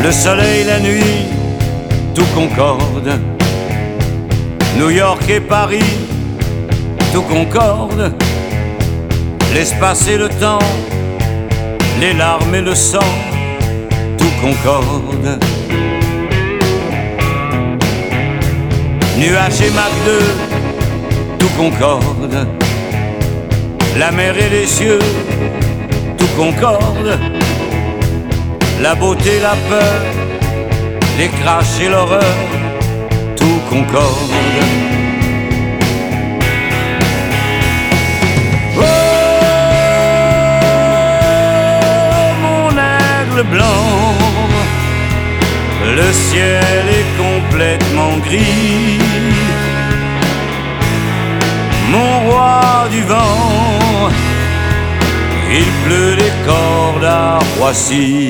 Le soleil, la nuit, tout concorde. New York et Paris, tout concorde. L'espace et le temps, les larmes et le sang, tout concorde. Nuages et Mach 2, tout concorde. La mer et les cieux, tout concorde. La beauté, la peur, les crashs et l'horreur, tout concorde. Oh, mon aigle blanc, le ciel est complètement gris. Mon roi du vent, il pleut des cordes à Roissy.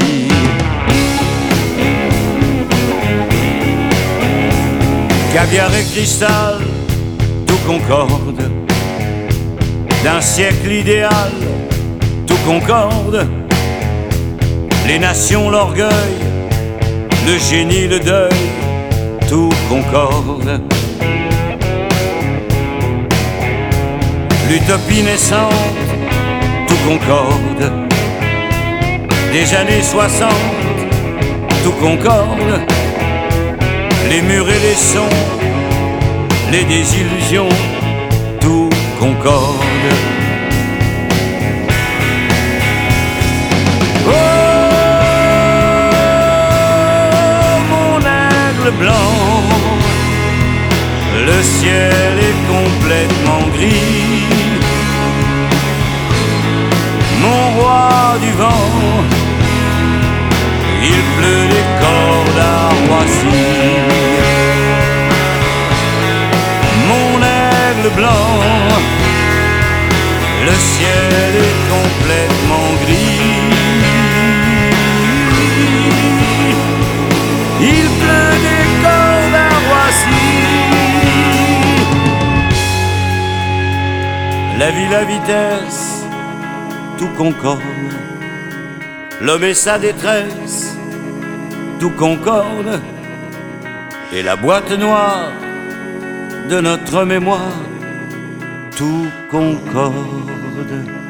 Caviar et cristal, tout concorde. D'un siècle idéal, tout concorde. Les nations, l'orgueil, le génie, le deuil, tout concorde. L'utopie naissante, tout concorde. Des années 60, tout concorde. Les murs et les sons, les désillusions, tout concorde. Oh, mon aigle blanc, le ciel est complètement gris. Mon roi du vent, il pleut des cordes à Roissy. Mon aigle blanc, le ciel est complètement gris. Il pleut des cordes à Roissy. La vie, la vitesse, tout concorde. L'homme et sa détresse, tout concorde. Et la boîte noire de notre mémoire, tout concorde.